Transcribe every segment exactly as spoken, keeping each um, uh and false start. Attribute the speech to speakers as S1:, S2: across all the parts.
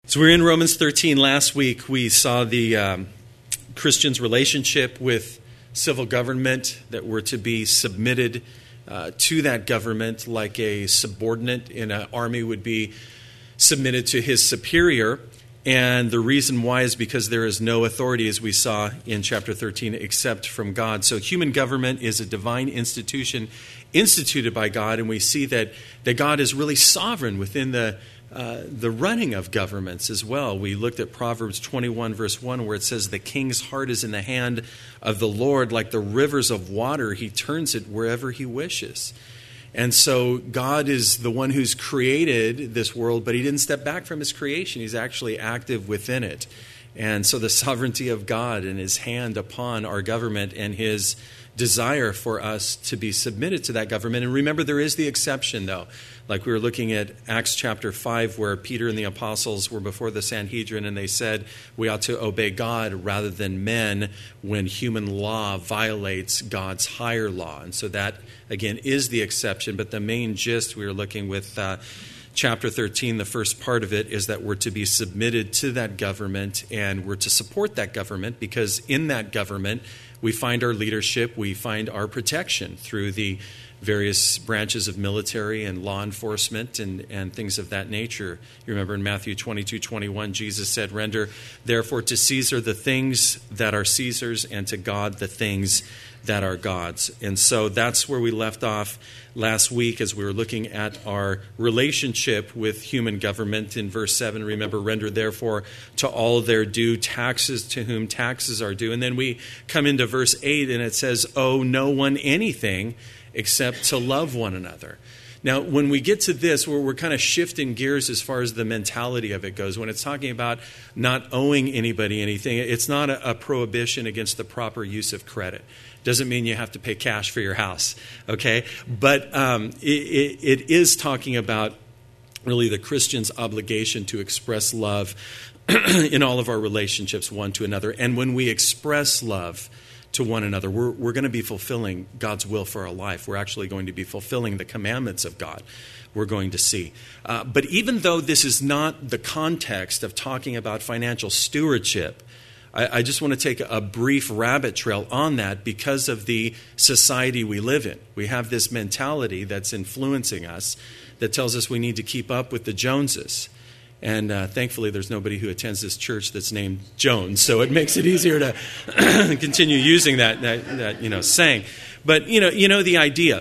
S1: So we're in Romans thirteen. Last week we saw the um, Christians' relationship with civil government, that we're to be submitted uh, to that government like a subordinate in an army would be submitted to his superior. And the reason why is because there is no authority, as we saw in chapter thirteen, except from God. So human government is a divine institution instituted by God, and we see that, that God is really sovereign within the Uh, the running of governments as well. We looked at Proverbs twenty-one, verse one, where it says, "The king's heart is in the hand of the Lord, like the rivers of water. He turns it wherever he wishes." And so God is the one who's created this world, but he didn't step back from his creation. He's actually active within it. And so the sovereignty of God and his hand upon our government and his desire for us to be submitted to that government. And remember, there is the exception, though. Like we were looking at Acts chapter five, where Peter and the apostles were before the Sanhedrin, and they said we ought to obey God rather than men when human law violates God's higher law. And so that, again, is the exception. But the main gist we were looking with uh, chapter thirteen, the first part of it, is that we're to be submitted to that government, and we're to support that government, because in that government we find our leadership, we find our protection through the various branches of military and law enforcement and, and things of that nature. You remember in Matthew twenty-two, twenty-one, Jesus said, "Render therefore to Caesar the things that are Caesar's, and to God the things that are God's." And so that's where we left off last week as we were looking at our relationship with human government. In verse seven, remember, "Render therefore to all their due, taxes to whom taxes are due." And then we come into verse eight, and it says, "Owe no one anything except to love one another." Now, when we get to this, we're, we're kind of shifting gears as far as the mentality of it goes. When it's talking about not owing anybody anything, it's not a, a prohibition against the proper use of credit. Doesn't mean you have to pay cash for your house, okay? But um, it, it, it is talking about really the Christian's obligation to express love in all of our relationships one to another. And when we express love to one another, we're, we're going to be fulfilling God's will for our life. We're actually going to be fulfilling the commandments of God, we're going to see. Uh, but even though this is not the context of talking about financial stewardship, I, I just want to take a brief rabbit trail on that because of the society we live in. We have this mentality that's influencing us that tells us we need to keep up with the Joneses. And uh, thankfully, there's nobody who attends this church that's named Jones, so it makes it easier to continue using that, that, that you know saying. But you know, you know the idea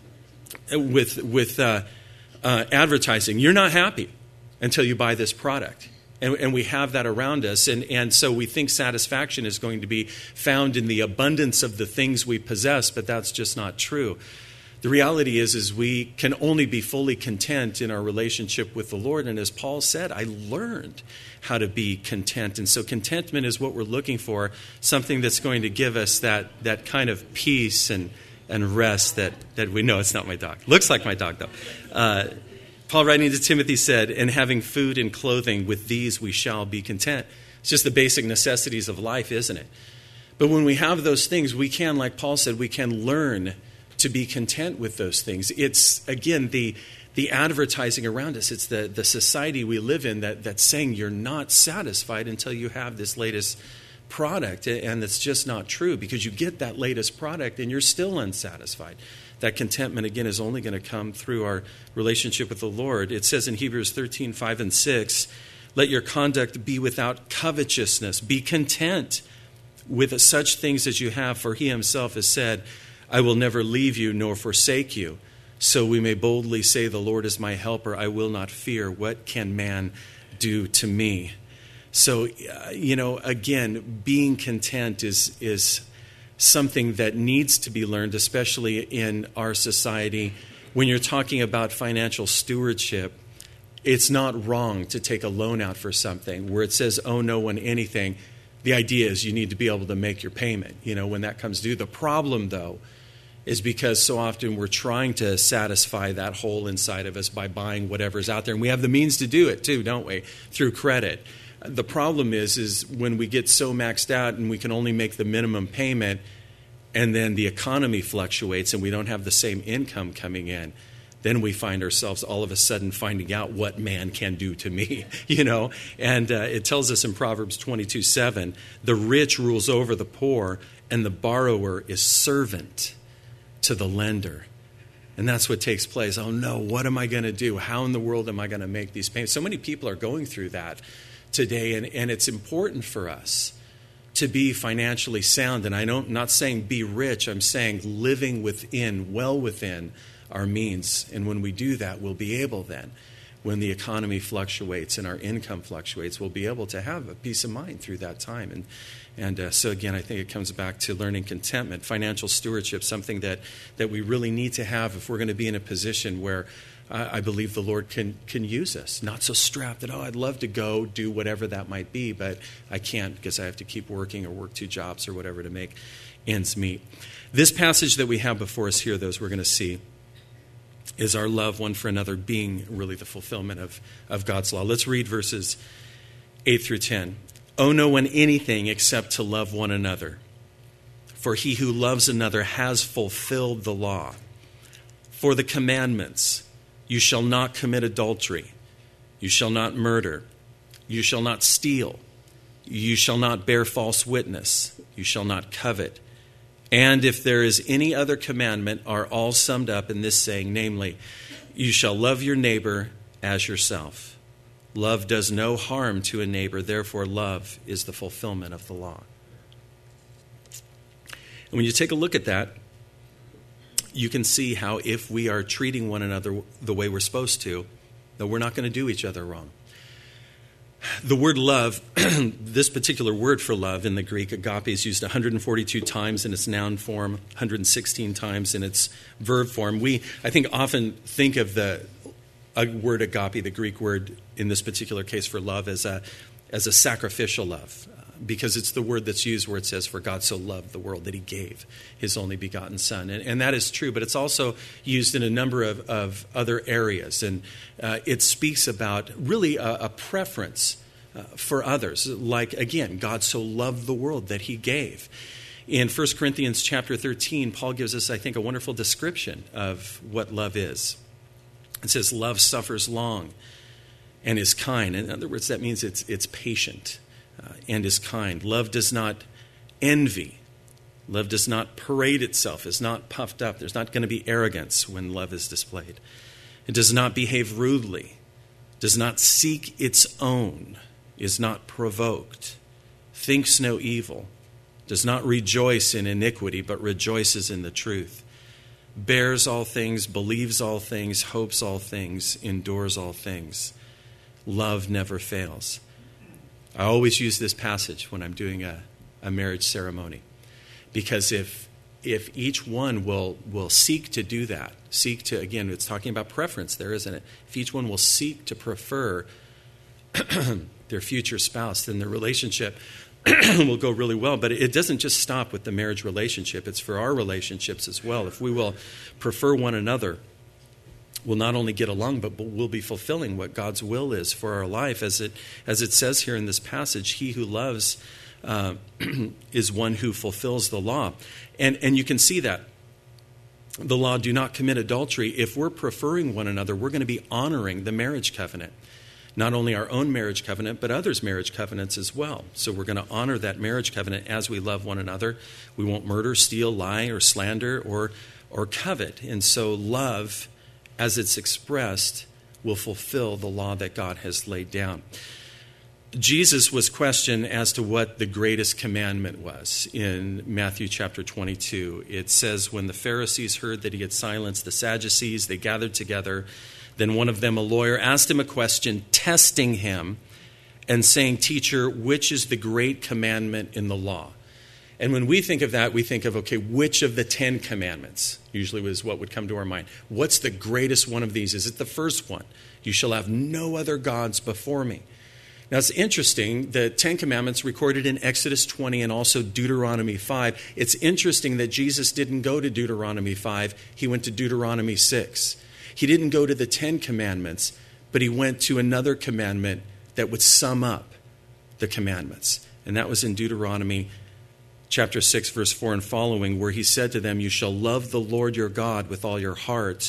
S1: with with uh, uh, advertising. You're not happy until you buy this product, and, and we have that around us, and and so we think satisfaction is going to be found in the abundance of the things we possess, but that's just not true. The reality is, is we can only be fully content in our relationship with the Lord. And as Paul said, I learned how to be content. And so contentment is what we're looking for, something that's going to give us that that kind of peace and, and rest that, that we know. It's not my dog. Looks like my dog, though. Uh, Paul, writing to Timothy, said, "And having food and clothing, with these we shall be content." It's just the basic necessities of life, isn't it? But when we have those things, we can, like Paul said, we can learn to be content with those things. It's, again, the the advertising around us. It's the, the society we live in that, that's saying you're not satisfied until you have this latest product. And it's just not true, because you get that latest product and you're still unsatisfied. That contentment, again, is only going to come through our relationship with the Lord. It says in Hebrews thirteen, five and six, "Let your conduct be without covetousness. Be content with such things as you have, for he himself has said, I will never leave you nor forsake you. So we may boldly say, the Lord is my helper. I will not fear. What can man do to me?" So, uh, you know, again, being content is is something that needs to be learned, especially in our society. When you're talking about financial stewardship, it's not wrong to take a loan out for something where it says, "Owe no one anything." The idea is you need to be able to make your payment, you know, when that comes due. The problem, though, is because so often we're trying to satisfy that hole inside of us by buying whatever's out there. And we have the means to do it too, don't we? Through credit. The problem is, is when we get so maxed out and we can only make the minimum payment, and then the economy fluctuates and we don't have the same income coming in, then we find ourselves all of a sudden finding out what man can do to me, you know. And uh, it tells us in Proverbs twenty-two seven, the rich rules over the poor, and the borrower is servant to the lender. And that's what takes place. Oh no, what am I going to do? How in the world am I going to make these payments? So many people are going through that today, and, and it's important for us to be financially sound. And I don't, I'm not saying be rich, I'm saying living within, well within our means. And when we do that, we'll be able then, when the economy fluctuates and our income fluctuates, we'll be able to have a peace of mind through that time. And and uh, so again, I think it comes back to learning contentment, financial stewardship, something that, that we really need to have if we're going to be in a position where uh, I believe the Lord can can use us. Not so strapped that, oh, I'd love to go do whatever that might be, but I can't because I have to keep working or work two jobs or whatever to make ends meet. This passage that we have before us here, those we're going to see, is our love one for another being really the fulfillment of, of God's law. Let's read verses eight through ten. Owe no one anything except to love one another. For he who loves another has fulfilled the law. For the commandments, you shall not commit adultery, you shall not murder, you shall not steal, you shall not bear false witness, you shall not covet. And if there is any other commandment, are all summed up in this saying, namely, you shall love your neighbor as yourself. Love does no harm to a neighbor, therefore love is the fulfillment of the law. And when you take a look at that, you can see how if we are treating one another the way we're supposed to, that we're not going to do each other wrong. The word love, this particular word for love in the Greek, agape, is used one hundred forty-two times in its noun form, one hundred sixteen times in its verb form. We, I think, often think of the a word agape, the Greek word in this particular case for love, as a as a sacrificial love, uh, because it's the word that's used where it says, for God so loved the world that he gave his only begotten son. And, and that is true, but it's also used in a number of, of other areas. And uh, it speaks about really a, a preference uh, for others. Like, again, God so loved the world that he gave. In First Corinthians chapter thirteen, Paul gives us, I think, a wonderful description of what love is. It says, love suffers long and is kind. In other words, that means it's it's patient uh, and is kind. Love does not envy. Love does not parade itself, is not puffed up. There's not going to be arrogance when love is displayed. It does not behave rudely, does not seek its own, is not provoked, thinks no evil, does not rejoice in iniquity, but rejoices in the truth, bears all things, believes all things, hopes all things, endures all things. Love never fails. I always use this passage when I'm doing a, a marriage ceremony, because if if each one will will seek to do that, seek to, again, it's talking about preference there, isn't it? If each one will seek to prefer their future spouse, then the relationship will go really well. But it doesn't just stop with the marriage relationship. It's for our relationships as well. If we will prefer one another, we'll not only get along, but we'll be fulfilling what God's will is for our life. As it as it says here in this passage, he who loves uh, is one who fulfills the law. And, and you can see that. The law, do not commit adultery. If we're preferring one another, we're going to be honoring the marriage covenant. Not only our own marriage covenant, but others' marriage covenants as well. So we're going to honor that marriage covenant as we love one another. We won't murder, steal, lie, or slander, or or covet. And so love, as it's expressed, will fulfill the law that God has laid down. Jesus was questioned as to what the greatest commandment was in Matthew chapter twenty-two. It says, when the Pharisees heard that he had silenced the Sadducees, they gathered together. Then one of them, a lawyer, asked him a question, testing him and saying, teacher, which is the great commandment in the law? And when we think of that, we think of, okay, which of the Ten Commandments usually was what would come to our mind. What's the greatest one of these? Is it the first one? You shall have no other gods before me. Now, it's interesting, the Ten Commandments recorded in Exodus twenty and also Deuteronomy five. It's interesting that Jesus didn't go to Deuteronomy five. He went to Deuteronomy six. He didn't go to the Ten Commandments, but he went to another commandment that would sum up the commandments. And that was in Deuteronomy chapter six, verse four and following, where he said to them, you shall love the Lord your God with all your heart,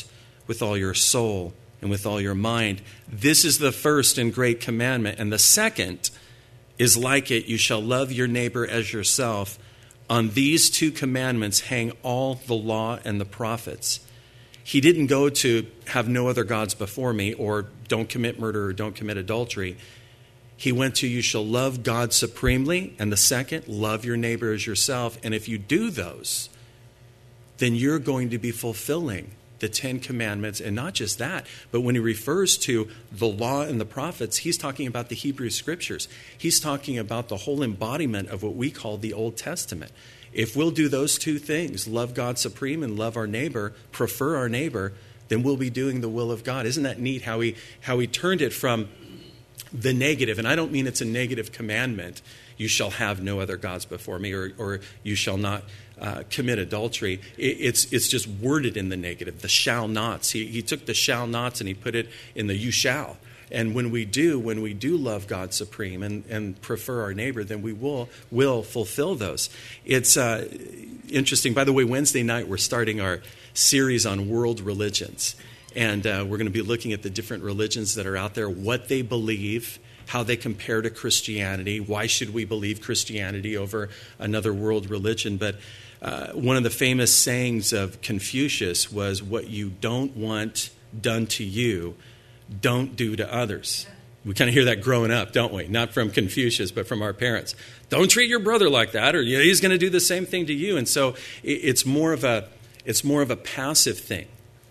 S1: with all your soul and with all your mind. This is the first and great commandment. And the second is like it. You shall love your neighbor as yourself. On these two commandments hang all the law and the prophets. He didn't go to have no other gods before me, or don't commit murder, or don't commit adultery. He went to, you shall love God supremely. And the second, love your neighbor as yourself. And if you do those, then you're going to be fulfilling the Ten Commandments. And not just that, but when he refers to the law and the prophets, he's talking about the Hebrew Scriptures. He's talking about the whole embodiment of what we call the Old Testament. If we'll do those two things, love God supreme and love our neighbor, prefer our neighbor, then we'll be doing the will of God. Isn't that neat how he, how he turned it from the negative? And I don't mean it's a negative commandment. You shall have no other gods before me, or, or you shall not uh, commit adultery. It, it's it's just worded in the negative, the shall nots. He, he took the shall nots and he put it in the you shall. And when we do, when we do love God supreme and, and prefer our neighbor, then we will will fulfill those. It's uh, interesting. By the way, Wednesday night we're starting our series on world religions. And uh, we're going to be looking at the different religions that are out there, what they believe, how they compare to Christianity, why should we believe Christianity over another world religion. But uh, one of the famous sayings of Confucius was, what you don't want done to you, don't do to others. We kind of hear that growing up, don't we? Not from Confucius, but from our parents. Don't treat your brother like that, or you know, he's going to do the same thing to you. And so it's more of a it's more of a passive thing.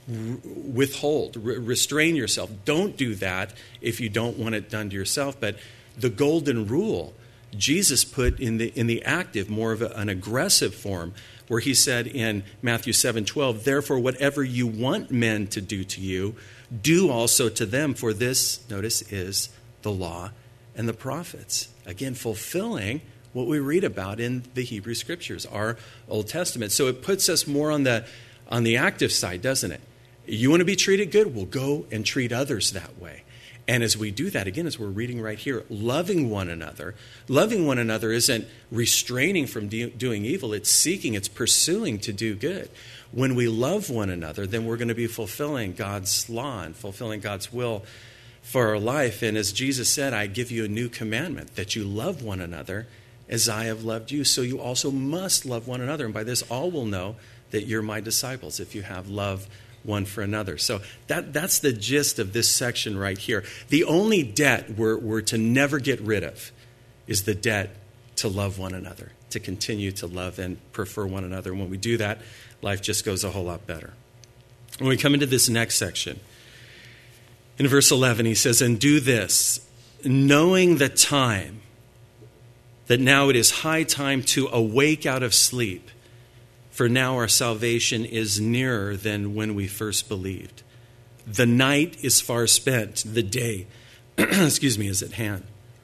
S1: Withhold, re- restrain yourself. Don't do that if you don't want it done to yourself. But the golden rule, Jesus put in the in the active, more of a, an aggressive form, where he said in Matthew seven twelve, therefore whatever you want men to do to you, do also to them, for this, notice, is the law and the prophets. Again, fulfilling what we read about in the Hebrew Scriptures, our Old Testament. So it puts us more on the on the active side, doesn't it? You want to be treated good? Well, go and treat others that way. And as we do that, again, as we're reading right here, loving one another. Loving one another isn't restraining from de- doing evil. It's seeking, it's pursuing to do good. When we love one another, then we're going to be fulfilling God's law and fulfilling God's will for our life. And as Jesus said, I give you a new commandment, that you love one another as I have loved you. So you also must love one another. And by this, all will know that you're my disciples, if you have love one for another. So that that's the gist of this section right here. The only debt we're, we're to never get rid of is the debt to love one another, to continue to love and prefer one another. And when we do that, life just goes a whole lot better. When we come into this next section, in verse eleven, he says, and do this, knowing the time, that now it is high time to awake out of sleep. For now our salvation is nearer than when we first believed. The night is far spent, the day, excuse me, is at hand.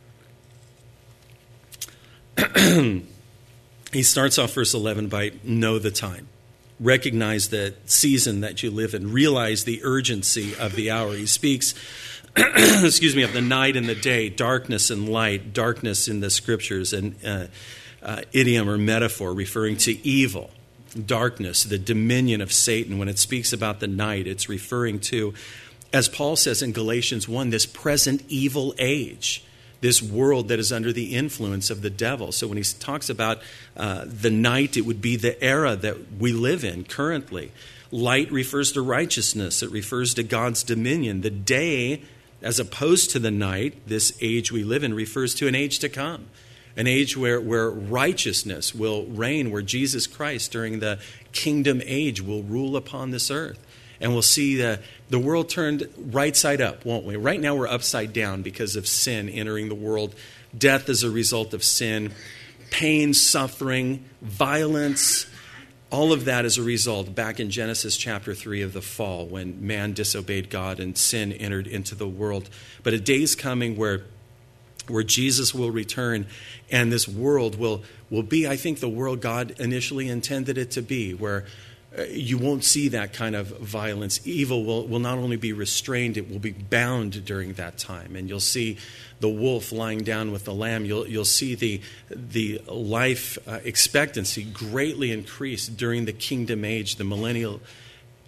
S1: He starts off verse eleven by know the time. Recognize the season that you live in. Realize the urgency of the hour. He speaks, excuse me, of the night and the day, darkness and light, darkness in the Scriptures, and uh, uh, idiom or metaphor referring to evil. Darkness, the dominion of Satan. When it speaks about the night, it's referring to, as Paul says in Galatians one, this present evil age, this world that is under the influence of the devil. So when he talks about uh, the night, it would be the era that we live in currently. Light refers to righteousness. It refers to God's dominion. The day, as opposed to the night, this age we live in, refers to an age to come. An age where, where righteousness will reign, where Jesus Christ during the kingdom age will rule upon this earth. And we'll see the, the world turned right side up, won't we? Right now we're upside down because of sin entering the world. Death as a result of sin. Pain, suffering, violence. All of that as a result back in Genesis chapter three of the fall, when man disobeyed God and sin entered into the world. But a day's coming where where Jesus will return, and this world will, will be, I think, the world God initially intended it to be, where uh, you won't see that kind of violence. Evil will, will not only be restrained, it will be bound during that time. And you'll see the wolf lying down with the lamb. You'll, you'll see the, the life uh, expectancy greatly increase during the kingdom age, the millennial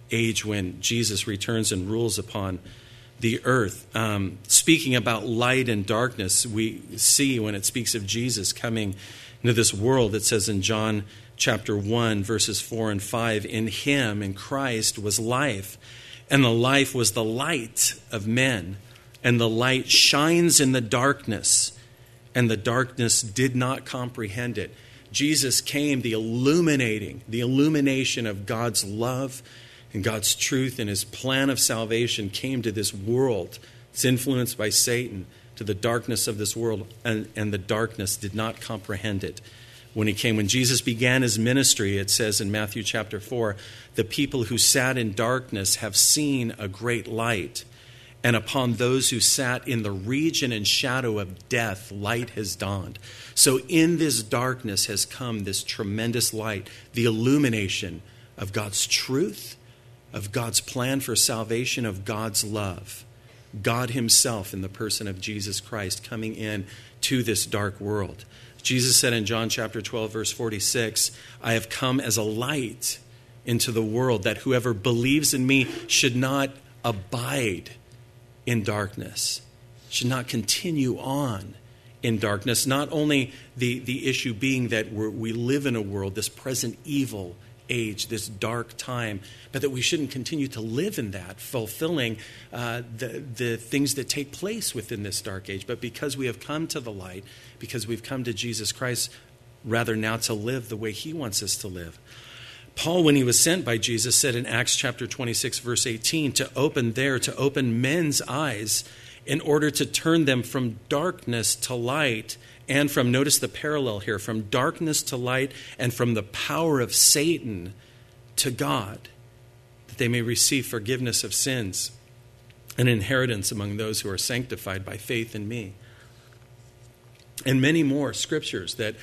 S1: age when Jesus returns and rules upon the earth. Um, speaking about light and darkness, we see when it speaks of Jesus coming into this world, it says in John chapter one, verses four and five, in him, in Christ, was life, and the life was the light of men, and the light shines in the darkness, and the darkness did not comprehend it. Jesus came, the illuminating, the illumination of God's love and God's truth, and his plan of salvation came to this world. It's influenced by Satan, to the darkness of this world, and, and the darkness did not comprehend it. When he came, when Jesus began his ministry, it says in Matthew chapter four, the people who sat in darkness have seen a great light. And upon those who sat in the region and shadow of death, light has dawned. So in this darkness has come this tremendous light, the illumination of God's truth, of God's plan for salvation, of God's love. God himself in the person of Jesus Christ coming in to this dark world. Jesus said in John chapter twelve, verse forty-six, I have come as a light into the world, that whoever believes in me should not abide in darkness, should not continue on in darkness. Not only the, the issue being that we're, we live in a world, this present evil age, this dark time, but that we shouldn't continue to live in that, fulfilling uh, the, the things that take place within this dark age. But because we have come to the light, because we've come to Jesus Christ, rather now to live the way he wants us to live. Paul, when he was sent by Jesus, said in Acts chapter twenty-six, verse eighteen, to open there, to open men's eyes in order to turn them from darkness to light, and from, notice the parallel here, from darkness to light, and from the power of Satan to God, that they may receive forgiveness of sins, an inheritance among those who are sanctified by faith in me. And many more scriptures that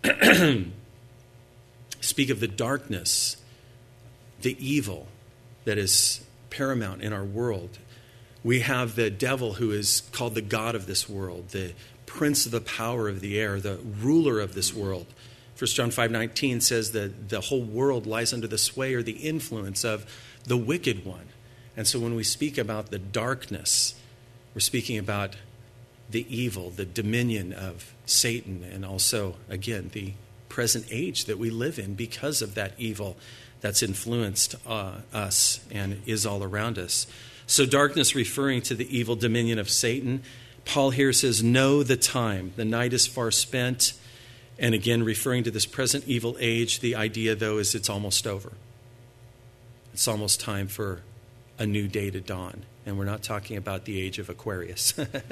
S1: speak of the darkness, the evil that is paramount in our world. We have the devil, who is called the god of this world, the prince of the power of the air, the ruler of this world. First John five nineteen says that the whole world lies under the sway or the influence of the wicked one. And so when we speak about the darkness, we're speaking about the evil, the dominion of Satan, and also, again, the present age that we live in because of that evil that's influenced uh, us and is all around us. So darkness referring to the evil dominion of Satan. Paul here says, know the time. The night is far spent. And again, referring to this present evil age, the idea, though, is it's almost over. It's almost time for a new day to dawn. And we're not talking about the age of Aquarius,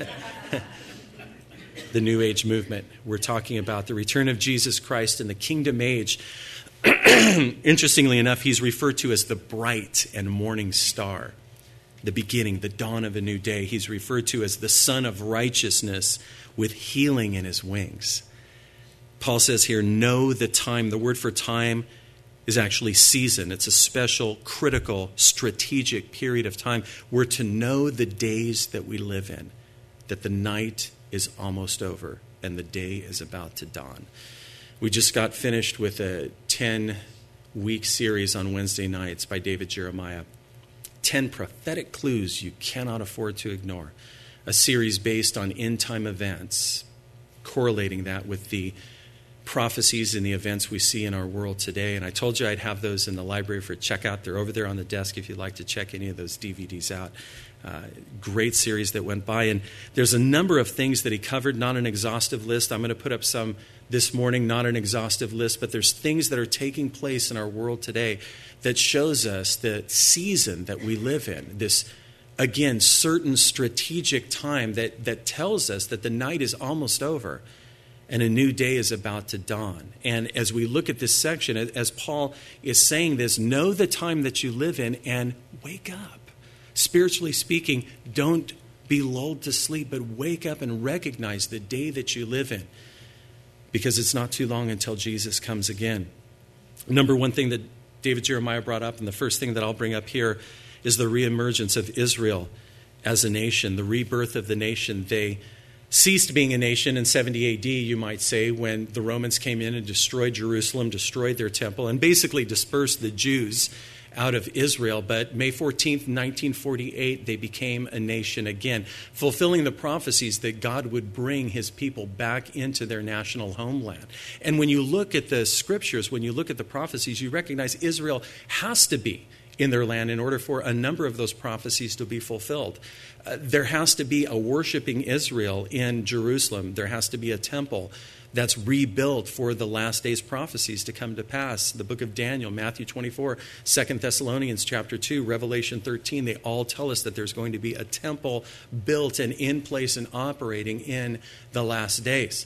S1: the New Age movement. We're talking about the return of Jesus Christ in the kingdom age. Interestingly enough, he's referred to as the bright and morning star, the beginning, the dawn of a new day. He's referred to as the Son of Righteousness with healing in his wings. Paul says here, know the time. The word for time is actually season. It's a special, critical, strategic period of time. We're to know the days that we live in, that the night is almost over and the day is about to dawn. We just got finished with a ten-week series on Wednesday nights by David Jeremiah. Ten prophetic clues you cannot afford to ignore. A series based on end-time events, correlating that with the prophecies and the events we see in our world today. And I told you I'd have those in the library for checkout. They're over there on the desk if you'd like to check any of those D V Ds out. Uh, great series that went by. And there's a number of things that he covered, not an exhaustive list. I'm going to put up some this morning, not an exhaustive list, but there's things that are taking place in our world today that shows us the season that we live in, this, again, certain strategic time that, that tells us that the night is almost over and a new day is about to dawn. And as we look at this section, as Paul is saying this, know the time that you live in and wake up. Spiritually speaking, don't be lulled to sleep, but wake up and recognize the day that you live in, because it's not too long until Jesus comes again. Number one thing that David Jeremiah brought up, and the first thing that I'll bring up here, is the reemergence of Israel as a nation, the rebirth of the nation. They ceased being a nation in seventy A D, you might say, when the Romans came in and destroyed Jerusalem, destroyed their temple, and basically dispersed the Jews out of Israel. But May fourteenth, nineteen forty-eight, they became a nation again, fulfilling the prophecies that God would bring his people back into their national homeland. And when you look at the scriptures, when you look at the prophecies, you recognize Israel has to be in their land in order for a number of those prophecies to be fulfilled. Uh, there has to be a worshiping Israel in Jerusalem. There has to be a temple that's rebuilt for the last days prophecies to come to pass. The book of Daniel, Matthew twenty-four, Second Thessalonians chapter two, Revelation thirteen, they all tell us that there's going to be a temple built and in place and operating in the last days.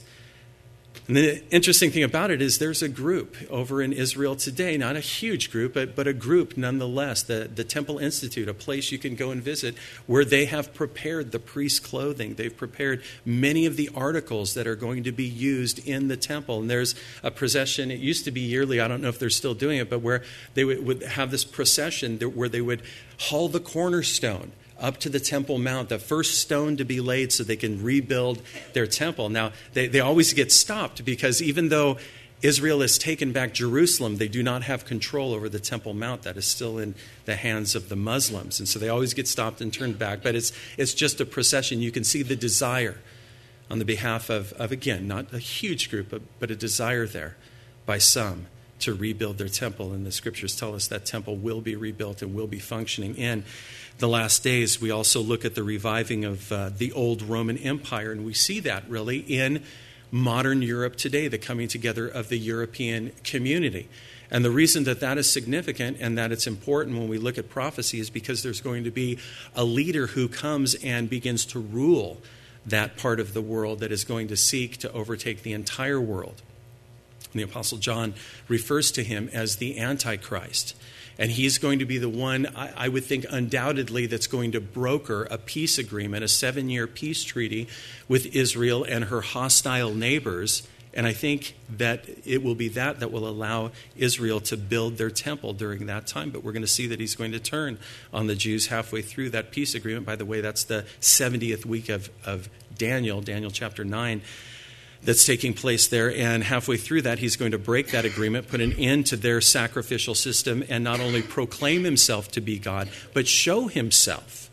S1: And the interesting thing about it is there's a group over in Israel today, not a huge group, but, but a group nonetheless, the, the Temple Institute, a place you can go and visit where they have prepared the priest's clothing. They've prepared many of the articles that are going to be used in the temple. And there's a procession, it used to be yearly, I don't know if they're still doing it, but where they would, would have this procession where they would haul the cornerstone up to the Temple Mount, the first stone to be laid so they can rebuild their temple. Now, they, they always get stopped because even though Israel has taken back Jerusalem, they do not have control over the Temple Mount. That is still in the hands of the Muslims. And so they always get stopped and turned back. But it's it's just a procession. You can see the desire on the behalf of, of again, not a huge group, but, but a desire there by some to rebuild their temple. And the scriptures tell us that temple will be rebuilt and will be functioning in the last days. We also look at the reviving of uh, the old Roman Empire, and we see that really in modern Europe today, the coming together of the European community. And the reason that that is significant and that it's important when we look at prophecy is because there's going to be a leader who comes and begins to rule that part of the world that is going to seek to overtake the entire world. And the Apostle John refers to him as the Antichrist. And he's going to be the one, I, I would think undoubtedly, that's going to broker a peace agreement, a seven-year peace treaty with Israel and her hostile neighbors. And I think that it will be that that will allow Israel to build their temple during that time. But we're going to see that he's going to turn on the Jews halfway through that peace agreement. By the way, that's the seventieth week of, of Daniel, Daniel chapter nine. That's taking place there, and halfway through that, he's going to break that agreement, put an end to their sacrificial system, and not only proclaim himself to be God, but show himself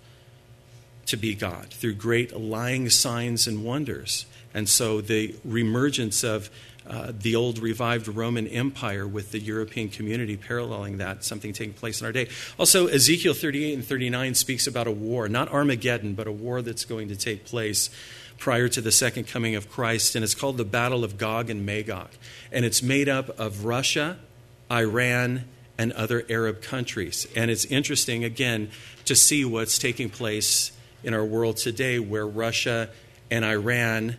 S1: to be God through great lying signs and wonders. And so the reemergence of uh, the old revived Roman Empire with the European community paralleling that, something taking place in our day. Also, Ezekiel thirty-eight and thirty-nine speaks about a war, not Armageddon, but a war that's going to take place prior to the second coming of Christ, and it's called the Battle of Gog and Magog. And it's made up of Russia, Iran, and other Arab countries. And it's interesting, again, to see what's taking place in our world today, where Russia and Iran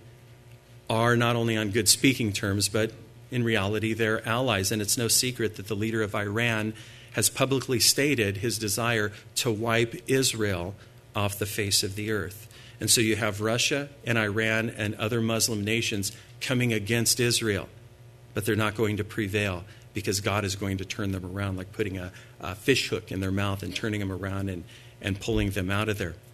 S1: are not only on good speaking terms, but in reality they're allies. And it's no secret that the leader of Iran has publicly stated his desire to wipe Israel off the face of the earth. And so you have Russia and Iran and other Muslim nations coming against Israel, but they're not going to prevail because God is going to turn them around, like putting a, a fish hook in their mouth and turning them around and, and pulling them out of there.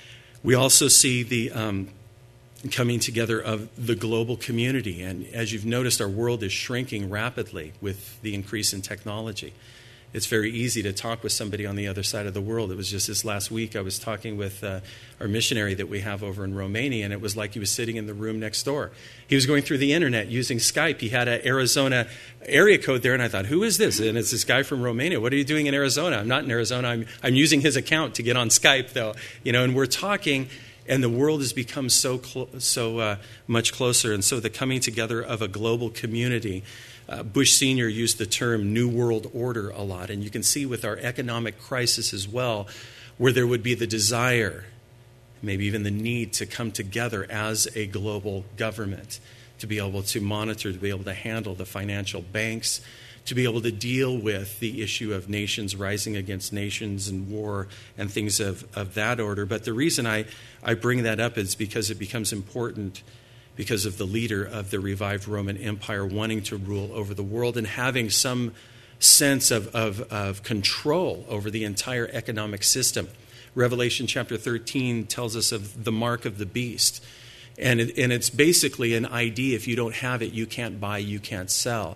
S1: We also see the um, coming together of the global community. And as you've noticed, our world is shrinking rapidly with the increase in technology. It's very easy to talk with somebody on the other side of the world. It was just this last week I was talking with uh, our missionary that we have over in Romania, and it was like he was sitting in the room next door. He was going through the internet using Skype. He had an Arizona area code there, and I thought, who is this? And it's this guy from Romania. What are you doing in Arizona? I'm not in Arizona. I'm, I'm using his account to get on Skype, though. You know, and we're talking, and the world has become so clo- so uh, much closer. And so the coming together of a global community. Uh, Bush Senior used the term New World Order a lot, and you can see with our economic crisis as well, where there would be the desire, maybe even the need to come together as a global government, to be able to monitor, to be able to handle the financial banks, to be able to deal with the issue of nations rising against nations and war and things of, of that order. But the reason I, I bring that up is because it becomes important because of the leader of the revived Roman Empire wanting to rule over the world and having some sense of, of, of control over the entire economic system. Revelation chapter thirteen tells us of the mark of the beast. And, it, and it's basically an I D. If you don't have it, you can't buy, you can't sell.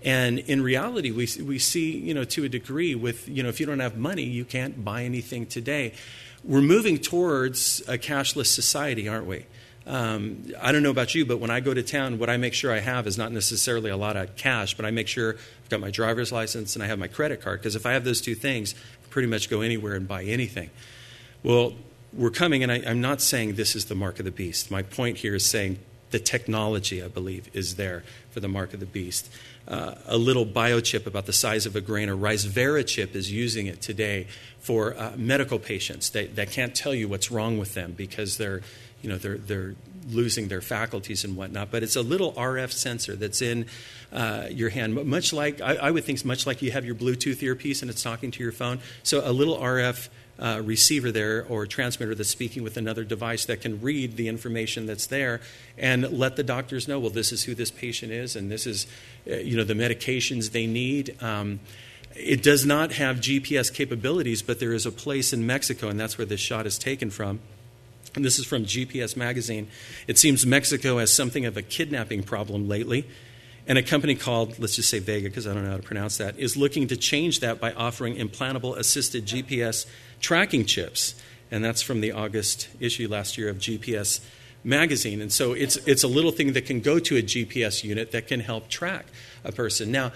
S1: And in reality, we we see, you know, to a degree with, you know, if you don't have money, you can't buy anything today. We're moving towards a cashless society, aren't we? Um, I don't know about you, but when I go to town, what I make sure I have is not necessarily a lot of cash, but I make sure I've got my driver's license and I have my credit card, because if I have those two things, I can pretty much go anywhere and buy anything. Well, we're coming, and I, I'm not saying this is the mark of the beast. My point here is saying the technology, I believe, is there for the mark of the beast. Uh, a little biochip about the size of a grain of rice, Verichip, is using it today for uh, medical patients that, that can't tell you what's wrong with them because they're, you know, they're they're losing their faculties and whatnot. But it's a little R F sensor that's in uh, your hand, much like I, I would think, much like you have your Bluetooth earpiece and it's talking to your phone. So a little R F Uh, receiver there or transmitter that's speaking with another device that can read the information that's there and let the doctors know, well, this is who this patient is and this is, uh, you know, the medications they need. Um, it does not have G P S capabilities, but there is a place in Mexico, and that's where this shot is taken from. And this is from G P S Magazine. It seems Mexico has something of a kidnapping problem lately. And a company called, let's just say Vega, because I don't know how to pronounce that, is looking to change that by offering implantable assisted G P S tracking chips. And that's from the August issue last year of G P S Magazine. And so it's it's a little thing that can go to a G P S unit that can help track a person. Now,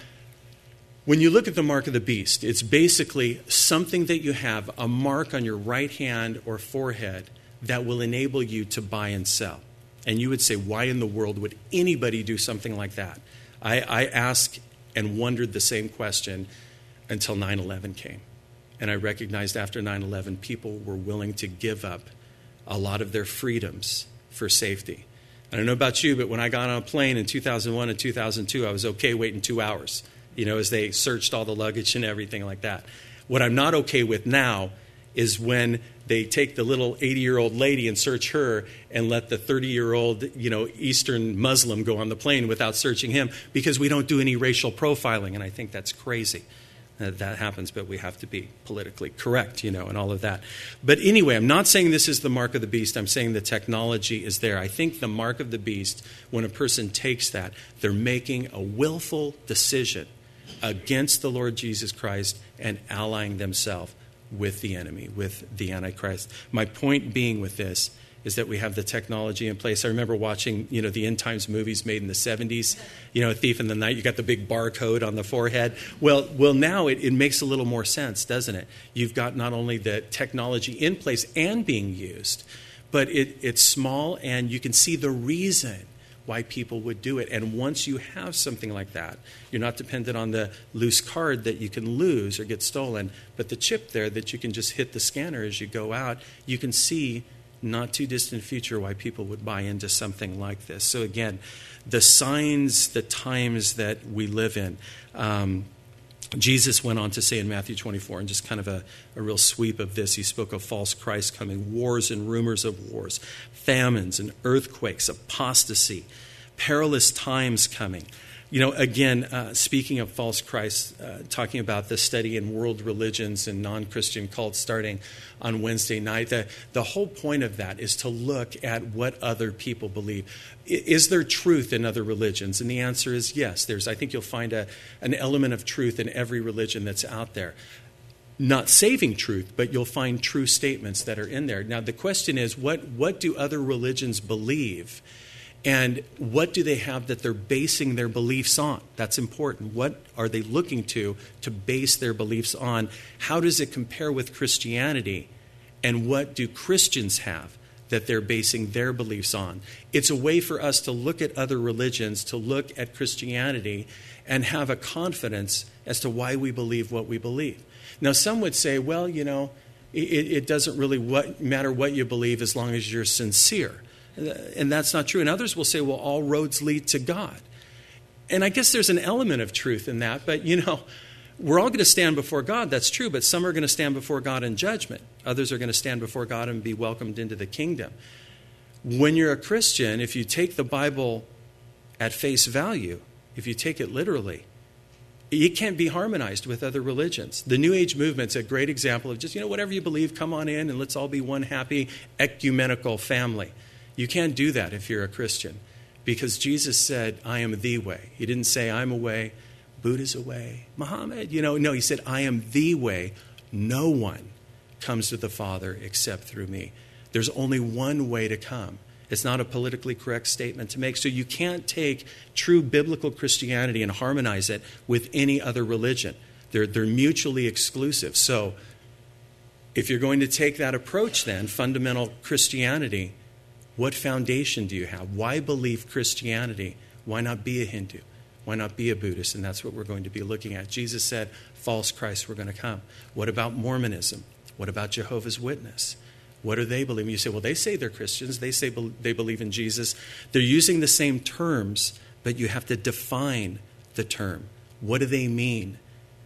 S1: when you look at the mark of the beast, it's basically something that you have, a mark on your right hand or forehead that will enable you to buy and sell. And you would say, why in the world would anybody do something like that? I, I asked and wondered the same question until nine eleven came. And I recognized after nine eleven, people were willing to give up a lot of their freedoms for safety. I don't know about you, but when I got on a plane in two thousand one and two thousand two, I was okay waiting two hours, you know, as they searched all the luggage and everything like that. What I'm not okay with now is when they take the little eighty-year-old lady and search her and let the thirty-year-old, you know, Eastern Muslim go on the plane without searching him because we don't do any racial profiling. And I think that's crazy. Uh, that happens, but we have to be politically correct, you know, and all of that. But anyway, I'm not saying this is the mark of the beast. I'm saying the technology is there. I think the mark of the beast, when a person takes that, they're making a willful decision against the Lord Jesus Christ and allying themselves with the enemy, with the Antichrist. My point being with this is that we have the technology in place. I remember watching, you know, the end times movies made in the seventies, you know, A Thief in the Night, you got the big barcode on the forehead. Well, well, now it, it makes a little more sense, doesn't it? You've got not only the technology in place and being used, but it, it's small and you can see the reason why people would do it. And once you have something like that, you're not dependent on the loose card that you can lose or get stolen, but the chip there that you can just hit the scanner as you go out, you can see not too distant future why people would buy into something like this. So again, the signs, the times that we live in. Um, Jesus went on to say in Matthew twenty-four, and just kind of a, a real sweep of this, he spoke of false Christ coming, wars and rumors of wars, famines and earthquakes, apostasy, perilous times coming. You know, again, uh, speaking of false Christ, uh, talking about the study in world religions and non-Christian cults starting on Wednesday night, the, the whole point of that is to look at what other people believe. Is there truth in other religions? And the answer is yes. There's, I think you'll find a, an element of truth in every religion that's out there. Not saving truth, but you'll find true statements that are in there. Now, the question is, what, what do other religions believe? And what do they have that they're basing their beliefs on? That's important. What are they looking to to base their beliefs on? How does it compare with Christianity? And what do Christians have that they're basing their beliefs on? It's a way for us to look at other religions, to look at Christianity, and have a confidence as to why we believe what we believe. Now, some would say, well, you know, it, it doesn't really what, matter what you believe as long as you're sincere. And that's not true. And others will say, well, all roads lead to God. And I guess there's an element of truth in that. But, you know, we're all going to stand before God. That's true. But some are going to stand before God in judgment. Others are going to stand before God and be welcomed into the kingdom. When you're a Christian, if you take the Bible at face value, if you take it literally, it can't be harmonized with other religions. The New Age movement's a great example of just, you know, whatever you believe, come on in and let's all be one happy ecumenical family. You can't do that if you're a Christian, because Jesus said, I am the way. He didn't say I'm a way, Buddha's a way. Muhammad, you know, no, he said, I am the way. No one comes to the Father except through me. There's only one way to come. It's not a politically correct statement to make. So you can't take true biblical Christianity and harmonize it with any other religion. They're, they're mutually exclusive. So if you're going to take that approach then, fundamental Christianity, what foundation do you have? Why believe Christianity? Why not be a Hindu? Why not be a Buddhist? And that's what we're going to be looking at. Jesus said, false Christs were going to come. What about Mormonism? What about Jehovah's Witness? What do they believe? You say, well, they say they're Christians. They say they believe in Jesus. They're using the same terms, but you have to define the term. What do they mean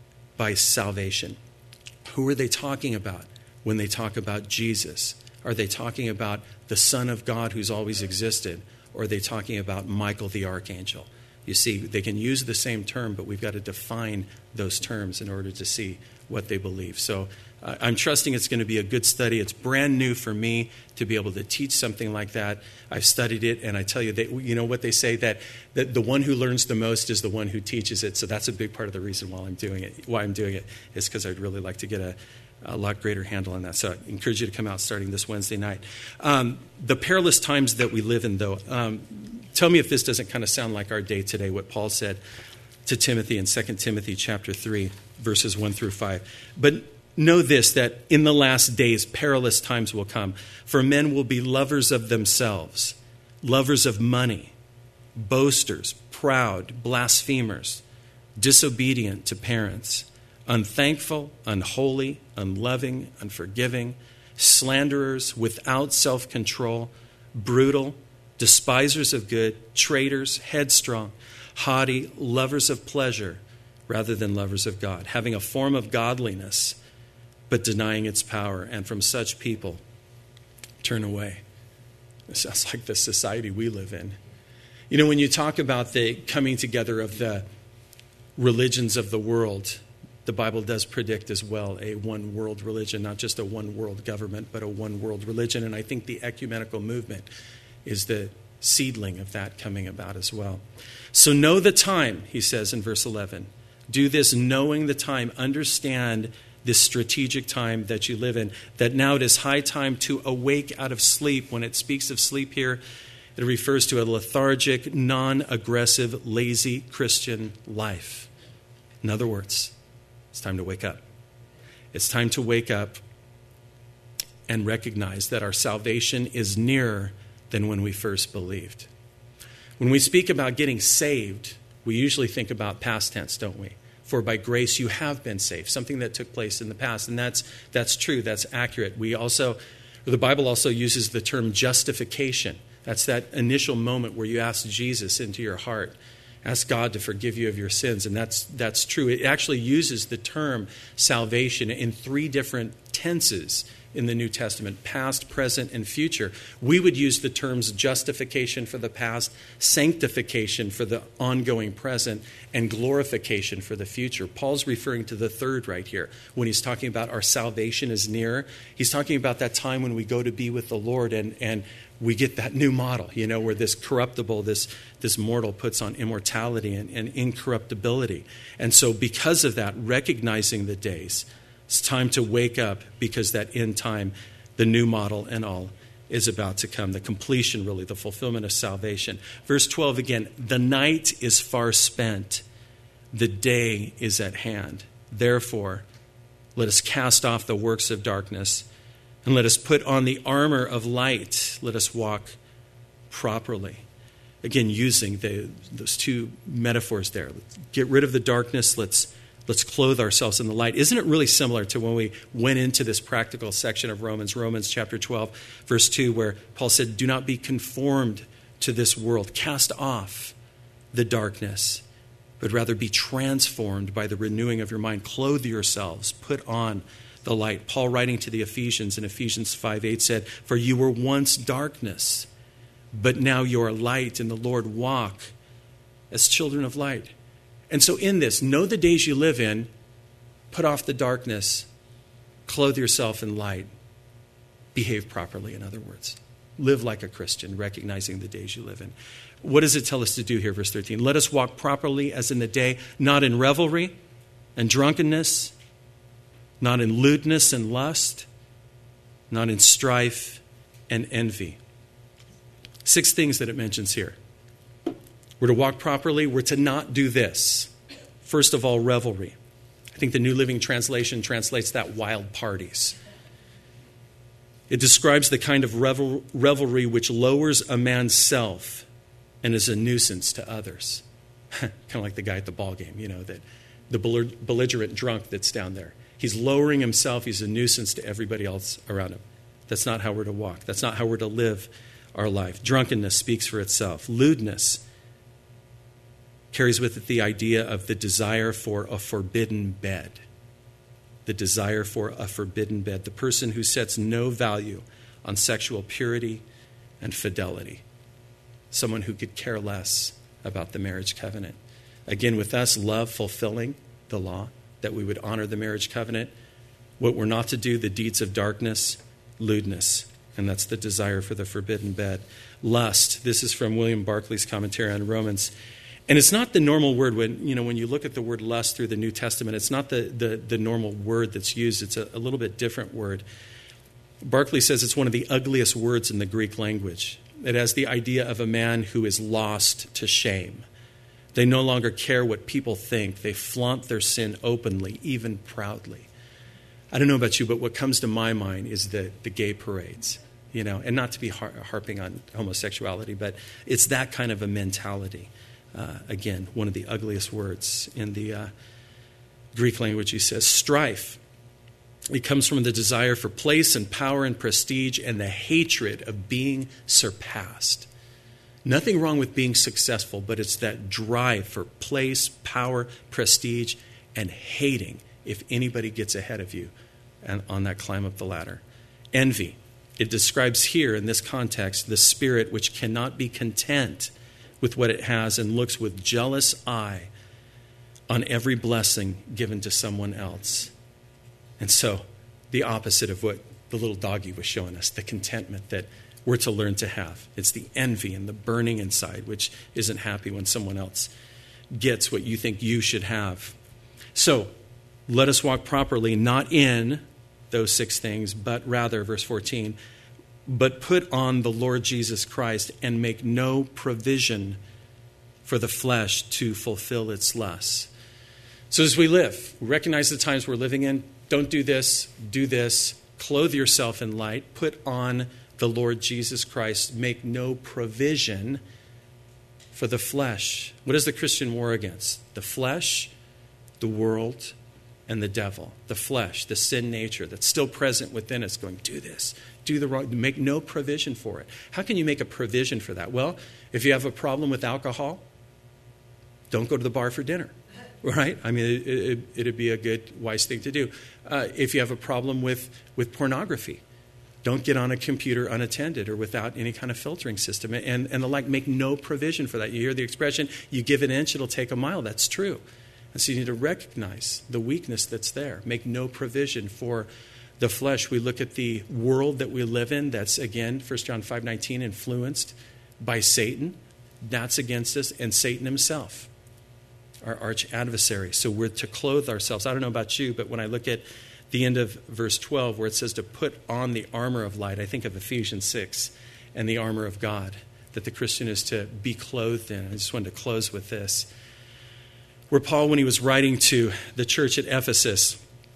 S1: by salvation? Who are they talking about when they talk about Jesus? Are they talking about the Son of God who's always existed? Or are they talking about Michael the Archangel? You see, they can use the same term, but we've got to define those terms in order to see what they believe. So uh, I'm trusting it's going to be a good study. It's brand new for me to be able to teach something like that. I've studied it, and I tell you, that, you know what they say, that, that the one who learns the most is the one who teaches it. So that's a big part of the reason why I'm doing it. Why I'm doing it is because I'd really like to get a a lot greater handle on that. So I encourage you to come out starting this Wednesday night. Um, the perilous times that we live in, though, um, tell me if this doesn't kind of sound like our day today, what Paul said to Timothy in Second Timothy chapter three, verses one through five. But know this, that in the last days, perilous times will come. For men will be lovers of themselves, lovers of money, boasters, proud, blasphemers, disobedient to parents, unthankful, unholy, unloving, unforgiving, slanderers, without self-control, brutal, despisers of good, traitors, headstrong, haughty, lovers of pleasure rather than lovers of God, having a form of godliness but denying its power. And from such people, turn away. It sounds like the society we live in. You know, when you talk about the coming together of the religions of the world, the Bible does predict as well a one world religion, not just a one world government, but a one world religion. And I think the ecumenical movement is the seedling of that coming about as well. So know the time, he says in verse eleven. Do this knowing the time. Understand this strategic time that you live in, that now it is high time to awake out of sleep. When it speaks of sleep here, it refers to a lethargic, non-aggressive, lazy Christian life. In other words, it's time to wake up. It's time to wake up and recognize that our salvation is nearer than when we first believed. When we speak about getting saved, we usually think about past tense, don't we? For by grace you have been saved, something that took place in the past. And that's that's true, that's accurate. We also, or the Bible also uses the term justification. That's that initial moment where you ask Jesus into your heart. Ask God to forgive you of your sins, and that's that's true. It actually uses the term salvation in three different tenses in the New Testament, past, present, and future. We would use the terms justification for the past, sanctification for the ongoing present, and glorification for the future. Paul's referring to the third right here when he's talking about our salvation is near. He's talking about that time when we go to be with the Lord and and we get that new model, you know, where this corruptible, this this mortal puts on immortality and, and incorruptibility. And so because of that, recognizing the days, it's time to wake up, because that end time, the new model and all, is about to come. The completion, really, the fulfillment of salvation. Verse twelve again, the night is far spent, the day is at hand. Therefore, let us cast off the works of darkness, and let us put on the armor of light. Let us walk properly. Again, using the, those two metaphors there. Let's get rid of the darkness. Let's, let's clothe ourselves in the light. Isn't it really similar to when we went into this practical section of Romans, Romans chapter twelve, verse two, where Paul said, do not be conformed to this world. Cast off the darkness, but rather be transformed by the renewing of your mind. Clothe yourselves. Put on the light. Paul, writing to the Ephesians in Ephesians five eight, said, for you were once darkness, but now you are light in the Lord. Walk as children of light. And so in this, know the days you live in, put off the darkness, clothe yourself in light, behave properly, in other words. Live like a Christian, recognizing the days you live in. What does it tell us to do here, verse thirteen? Let us walk properly as in the day, not in revelry and drunkenness, not in lewdness and lust, not in strife and envy. Six things that it mentions here. We're to walk properly. We're to not do this. First of all, revelry. I think the New Living Translation translates that wild parties. It describes the kind of revel- revelry which lowers a man's self and is a nuisance to others. Kind of like the guy at the ball game, you know, that the belligerent drunk that's down there. He's lowering himself. He's a nuisance to everybody else around him. That's not how we're to walk. That's not how we're to live our life. Drunkenness speaks for itself. Lewdness carries with it the idea of the desire for a forbidden bed. The desire for a forbidden bed. The person who sets no value on sexual purity and fidelity. Someone who could care less about the marriage covenant. Again, with us, love fulfilling the law, that we would honor the marriage covenant. What we're not to do, the deeds of darkness, lewdness. And that's the desire for the forbidden bed. Lust. This is from William Barclay's commentary on Romans. And it's not the normal word. When you know when you look at the word lust through the New Testament, it's not the, the, the normal word that's used. It's a, a little bit different word. Barclay says it's one of the ugliest words in the Greek language. It has the idea of a man who is lost to shame. They no longer care what people think. They flaunt their sin openly, even proudly. I don't know about you, but what comes to my mind is the, the gay parades, you know, and not to be har- harping on homosexuality, but it's that kind of a mentality. Uh, again, one of the ugliest words in the uh, Greek language, he says. Strife. It comes from the desire for place and power and prestige and the hatred of being surpassed. Nothing wrong with being successful, but it's that drive for place, power, prestige, and hating if anybody gets ahead of you and on that climb up the ladder. Envy. It describes here in this context the spirit which cannot be content with what it has and looks with jealous eye on every blessing given to someone else. And so the opposite of what the little doggy was showing us, the contentment that we're to learn to have. It's the envy and the burning inside, which isn't happy when someone else gets what you think you should have. So let us walk properly, not in those six things, but rather, verse fourteen, but put on the Lord Jesus Christ and make no provision for the flesh to fulfill its lusts. So as we live, recognize the times we're living in. Don't do this, do this. Clothe yourself in light. Put on the Lord Jesus Christ. Make no provision for the flesh. What is the Christian war against? The flesh, the world, and the devil. The flesh, the sin nature that's still present within us going, do this, do the wrong, make no provision for it. How can you make a provision for that? Well, if you have a problem with alcohol, don't go to the bar for dinner, right? I mean, it, it, it'd be a good, wise thing to do. Uh, if you have a problem with, with pornography, don't get on a computer unattended or without any kind of filtering system. And, and the like, make no provision for that. You hear the expression, you give an inch, it'll take a mile. That's true. And so you need to recognize the weakness that's there. Make no provision for the flesh. We look at the world that we live in. That's, again, First John five nineteen, influenced by Satan. That's against us. And Satan himself, our arch adversary. So we're to clothe ourselves. I don't know about you, but when I look at the end of verse twelve, where it says to put on the armor of light, I think of Ephesians six and the armor of God, that the Christian is to be clothed in. I just wanted to close with this. Where Paul, when he was writing to the church at Ephesus,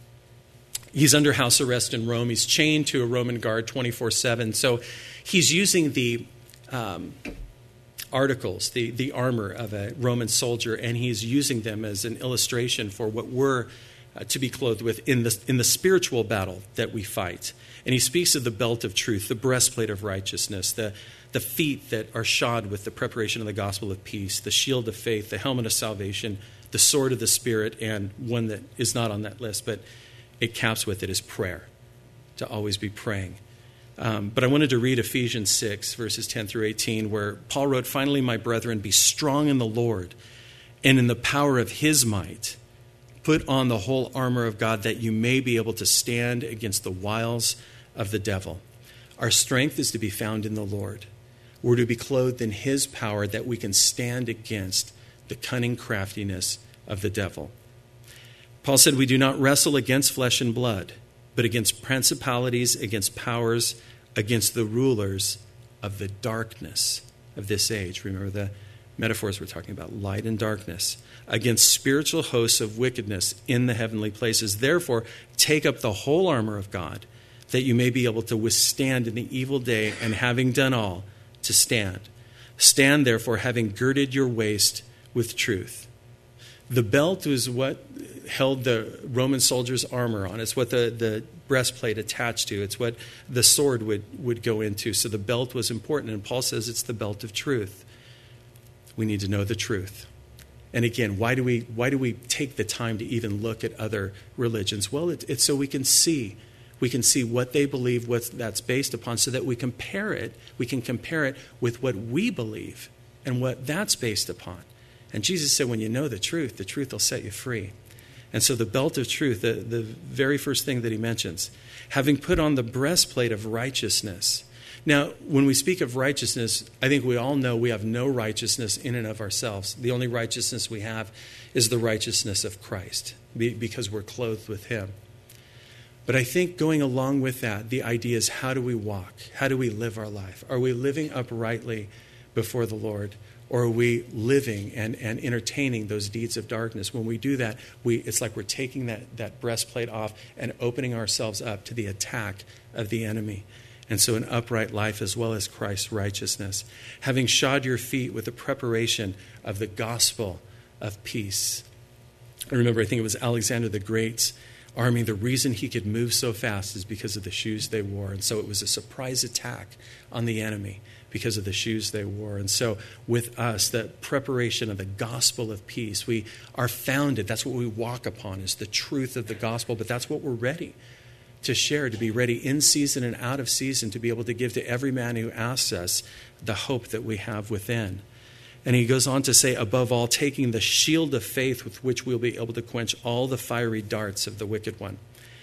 S1: he's under house arrest in Rome. He's chained to a Roman guard twenty-four seven. So he's using the um, articles, the, the armor of a Roman soldier, and he's using them as an illustration for what we're uh, to be clothed with in the, in the spiritual battle that we fight. And he speaks of the belt of truth, the breastplate of righteousness, the the feet that are shod with the preparation of the gospel of peace, the shield of faith, the helmet of salvation, the sword of the Spirit, and one that is not on that list, but it caps with it is prayer, to always be praying. Um, but I wanted to read Ephesians six, verses ten through eighteen, where Paul wrote, "Finally, my brethren, be strong in the Lord and in the power of his might. Put on the whole armor of God that you may be able to stand against the wiles of the devil. Our strength is to be found in the Lord. We're to be clothed in his power that we can stand against the cunning craftiness of the devil. Paul said, we do not wrestle against flesh and blood, but against principalities, against powers, against the rulers of the darkness of this age. Remember the metaphors we're talking about, light and darkness, against spiritual hosts of wickedness in the heavenly places. Therefore, take up the whole armor of God, that you may be able to withstand in the evil day, and having done all, to stand. Stand, therefore, having girded your waist with truth. The belt was what held the Roman soldier's armor on. It's what the, the breastplate attached to. It's what the sword would, would go into. So the belt was important, and Paul says it's the belt of truth. We need to know the truth. And again, why do we why do we take the time to even look at other religions? Well, it, it's so we can see. We can see what they believe, what that's based upon, so that we compare it. We can compare it with what we believe and what that's based upon. And Jesus said, when you know the truth, the truth will set you free. And so the belt of truth, the, the very first thing that he mentions, having put on the breastplate of righteousness. Now, when we speak of righteousness, I think we all know we have no righteousness in and of ourselves. The only righteousness we have is the righteousness of Christ, because we're clothed with him. But I think going along with that, the idea is, how do we walk? How do we live our life? Are we living uprightly before the Lord? Or are we living and, and entertaining those deeds of darkness? When we do that, we it's like we're taking that, that breastplate off and opening ourselves up to the attack of the enemy. And so an upright life as well as Christ's righteousness. Having shod your feet with the preparation of the gospel of peace. I remember, I think it was Alexander the Great's army, the reason he could move so fast is because of the shoes they wore. And so it was a surprise attack on the enemy because of the shoes they wore. And so with us, the preparation of the gospel of peace, we are founded, that's what we walk upon, is the truth of the gospel, but that's what we're ready to share, to be ready in season and out of season, to be able to give to every man who asks us the hope that we have within. And he goes on to say, above all, taking the shield of faith with which we'll be able to quench all the fiery darts of the wicked one.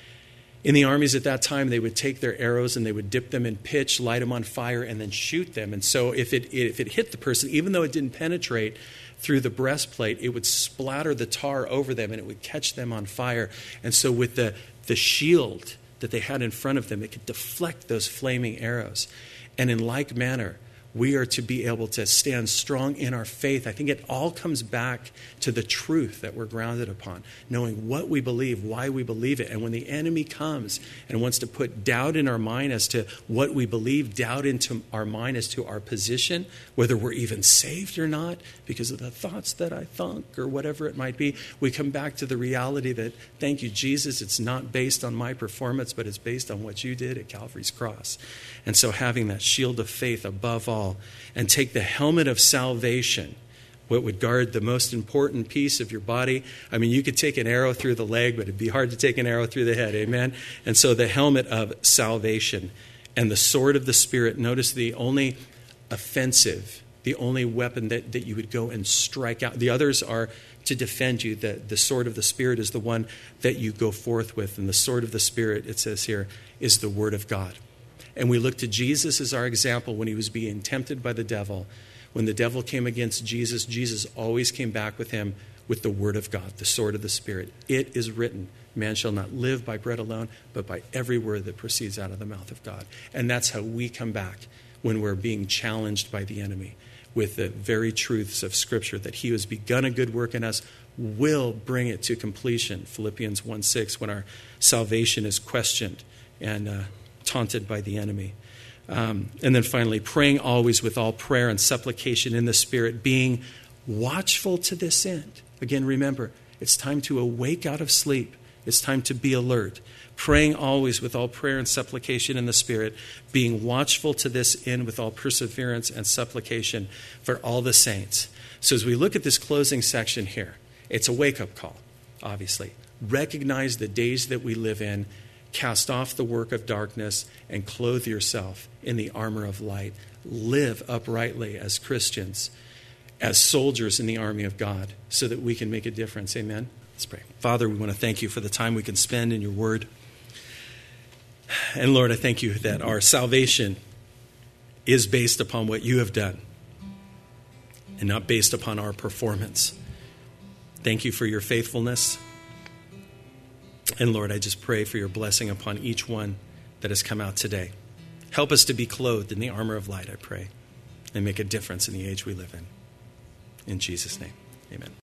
S1: In the armies at that time, they would take their arrows and they would dip them in pitch, light them on fire, and then shoot them. And so if it if it hit the person, even though it didn't penetrate through the breastplate, it would splatter the tar over them and it would catch them on fire. And so with the, the shield that they had in front of them, it could deflect those flaming arrows. And in like manner, we are to be able to stand strong in our faith. I think it all comes back to the truth that we're grounded upon, knowing what we believe, why we believe it. And when the enemy comes and wants to put doubt in our mind as to what we believe, doubt into our mind as to our position, whether we're even saved or not, because of the thoughts that I thunk or whatever it might be, we come back to the reality that, thank you, Jesus, it's not based on my performance, but it's based on what you did at Calvary's cross. And so having that shield of faith above all, and take the helmet of salvation, what would guard the most important piece of your body. I mean, you could take an arrow through the leg, but it'd be hard to take an arrow through the head, amen? And so the helmet of salvation and the sword of the Spirit. Notice the only offensive, the only weapon that, that you would go and strike out. The others are to defend you. The, the sword of the Spirit is the one that you go forth with. And the sword of the Spirit, it says here, is the word of God. And we look to Jesus as our example when he was being tempted by the devil. When the devil came against Jesus, Jesus always came back with him with the word of God, the sword of the Spirit. It is written, man shall not live by bread alone, but by every word that proceeds out of the mouth of God. And that's how we come back when we're being challenged by the enemy, with the very truths of Scripture, that he who has begun a good work in us will bring it to completion. Philippians one six, when our salvation is questioned and uh, taunted by the enemy. Um, and then finally, praying always with all prayer and supplication in the Spirit, being watchful to this end. Again, remember, it's time to awake out of sleep. It's time to be alert. Praying always with all prayer and supplication in the Spirit, being watchful to this end with all perseverance and supplication for all the saints. So as we look at this closing section here, it's a wake-up call, obviously. Recognize the days that we live in. Cast off the work of darkness and clothe yourself in the armor of light. Live uprightly as Christians, as soldiers in the army of God, so that we can make a difference. Amen? Let's pray. Father, we want to thank you for the time we can spend in your word. And Lord, I thank you that our salvation is based upon what you have done and not based upon our performance. Thank you for your faithfulness. And Lord, I just pray for your blessing upon each one that has come out today. Help us to be clothed in the armor of light, I pray, and make a difference in the age we live in. In Jesus' name, amen.